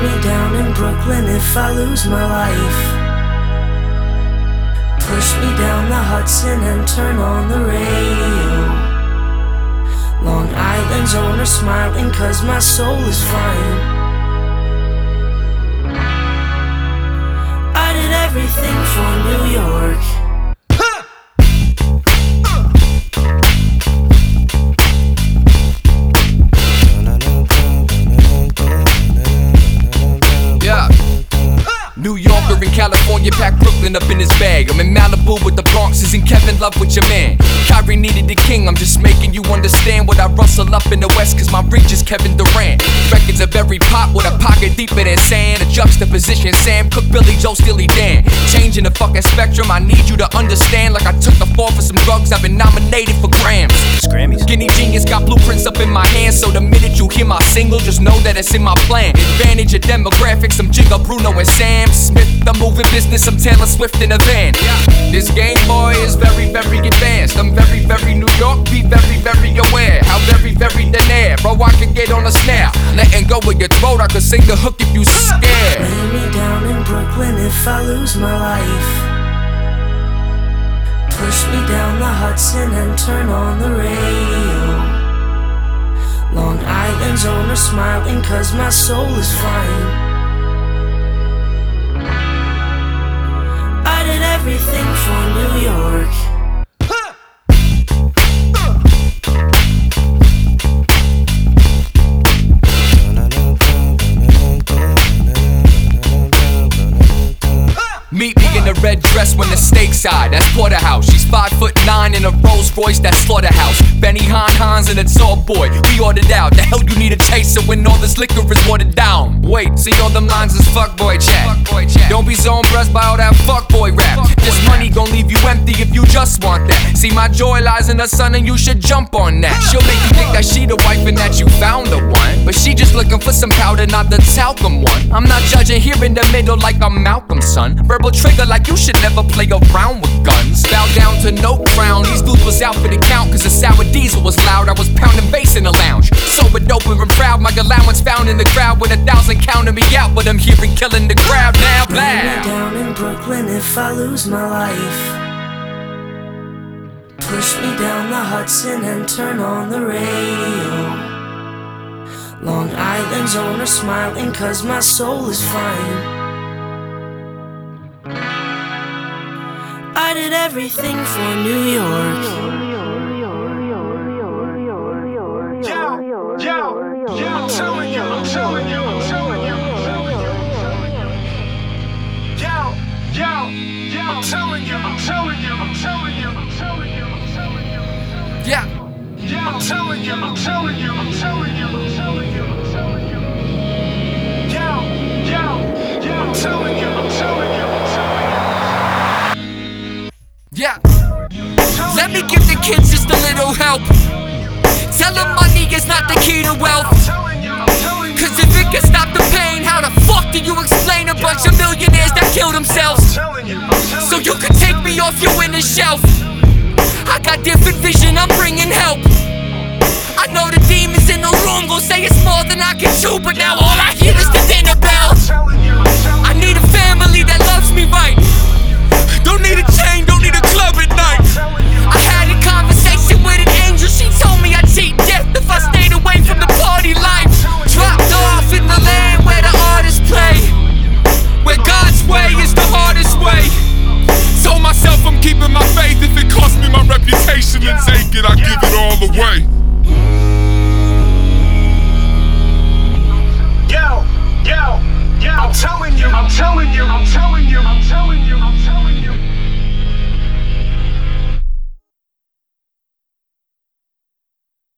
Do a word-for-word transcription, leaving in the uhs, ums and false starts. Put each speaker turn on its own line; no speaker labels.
me down in Brooklyn if I lose my life. Push me down the Hudson and turn on the radio. Long Island's owner smiling cause my soul is fine. I did everything for New York.
New Yorker in California, pack Brooklyn up in his bag. I'm in Malibu with the Bronxes and Kevin Love with your man. Kyrie needed the king, I'm just making you understand what I rustle up in the West, cause my reach is Kevin Durant. Records are very pop with a pocket deeper than sand. A juxtaposition, Sam Cooke, Billy Joe, Steely Dan. Changing the fucking spectrum, I need you to understand. Like I took the fall for some drugs, I've been nominated for Grams.
Grammys.
Skinny Genius got blueprints up in my hands, so the minute you hear my single, just know that it's in my plan. Advantage of demographics, I'm Jigga, Bruno, and Sam Smith. I'm moving business, I'm Taylor Swift in a van. This game, boy, is very, very advanced. I'm very, very New York, be very, very aware. How very, very debonair, bro, I can get on a snare. Letting go with your throat, I could sing the hook if you scared.
Lay me down in Brooklyn if I lose my life. Push me down the Hudson and turn on the radio. Long Island's owner smiling cause my soul is fine. I did everything for New York.
Meet me in a red dress when the stakes high, that's Porterhouse. She's five foot nine in a Rolls Royce, that's Slaughterhouse. Benny Han Hans and a tall boy, we ordered out. The hell you need a chaser when all this liquor is watered down? Wait, see all them lines is fuckboy chat. Fuck chat. Don't be so impressed by all that fuckboy rap. Fuck this money gon' leave you empty if you just want that. See my joy lies in the sun and you should jump on that. She'll make you think that she the wife and that you found the one, but she just looking for some powder, not the talcum one. I'm not judging here in the middle like I'm Malcolm's son. Verbal trigger like you should never play around with guns. Bow down to no crown, these dudes was out for the count cause the sour diesel was loud. I was pounding bass in the lounge, sober, dope, and proud. My allowance found in the crowd with a thousand counting me out, but I'm here and killing the crowd now.
Lay me down in Brooklyn if I lose my life. Push me down the Hudson and turn on the radio. Long Island's owner smiling cause my soul is fine. I did everything for New York.
Yo, yo, yo, I'm telling you, I'm telling you, I'm telling you, I'm telling you, I'm telling you. Yo, yo, yo, I'm telling you, I'm telling you, I'm telling you, I'm telling you, I'm telling you.
Yeah.
Yeah, I'm telling you, I'm telling you, I'm telling you, I'm telling you, I'm telling you. Yo, yo, yo, I'm telling you, I'm telling you, I'm telling you.
Yeah. Let me give the kids just a little help. Tell them money is not the key to wealth. Cause if it can stop the pain, how the fuck do you explain a bunch of millionaires that kill themselves? So you can take me off your winning shelf. I got different vision, I'm bringing help. I know the demons in the room gon' say it's more than I can do, but now all I hear is